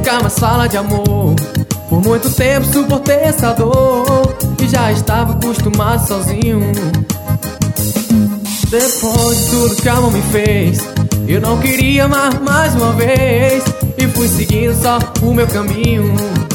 nunca mais fala de amor. Por muito tempo suportei essa dor e já estava acostumado sozinho. Depois de tudo que a mão me fez, eu não queria amar mais uma vez e fui seguindo só o meu caminho.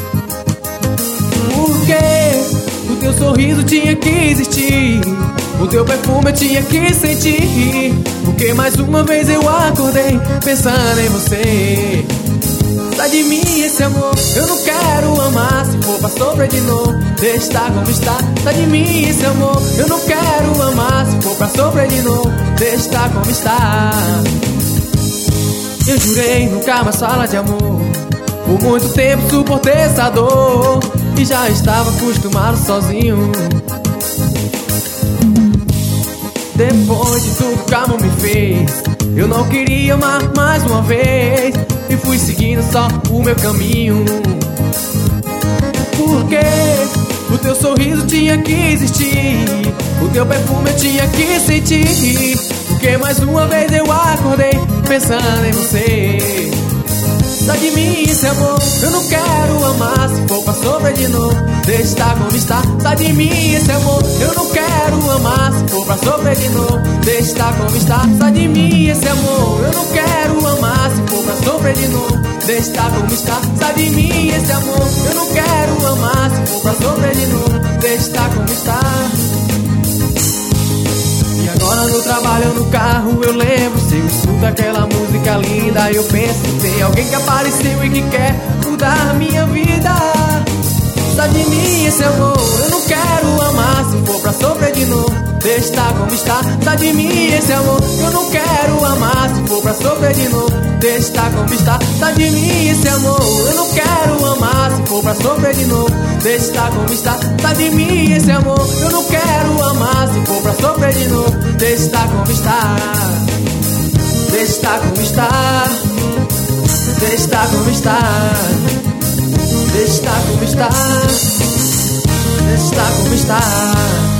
Porque o teu sorriso tinha que existir, o teu perfume eu tinha que sentir. Porque mais uma vez eu acordei pensando em você. Sai de mim esse amor, eu não quero amar. Se for pra sofrer de novo, deixa estar como está. Sai de mim esse amor, eu não quero amar. Se for pra sofrer de novo, deixa estar como está. Eu jurei nunca mais falar de amor. Por muito tempo suportei essa dor e já estava acostumado sozinho. Depois de tudo que a mão me fez, eu não queria amar mais uma vez e fui seguindo só o meu caminho. Porque o teu sorriso tinha que existir, o teu perfume eu tinha que sentir. Porque mais uma vez eu acordei pensando em você. Sai de mim esse amor, eu não quero amar. Se for pra sofrer de novo, deixa estar como está. Sai de mim esse amor, eu não quero amar. Se for pra sofrer de novo, deixa estar como está. Sai de mim esse amor, eu não quero amar. Se for pra sofrer de novo, deixa estar como está. Sai de mim esse amor, eu não quero amar. Se for pra sofrer de novo, deixa estar como está. E agora no trabalho ou no carro eu lembro, se eu escuto aquela música linda, eu penso, tem alguém que apareceu e que quer mudar minha vida. Sai de mim esse amor, eu não quero amar. Se for pra sofrer de novo, deixa estar como está. Sai de mim esse amor, eu não quero amar. Se for pra sofrer de novo, deixa estar como está. Sai de mim esse amor, eu não quero amar. Se for pra sofrer de novo, deixa estar como está. Sai de mim esse amor, eu não quero amar. Se for pra sofrer de novo, deixa estar como está. Deixa estar como está. Deixa estar como está. Deixa estar como está. Deixa estar como está.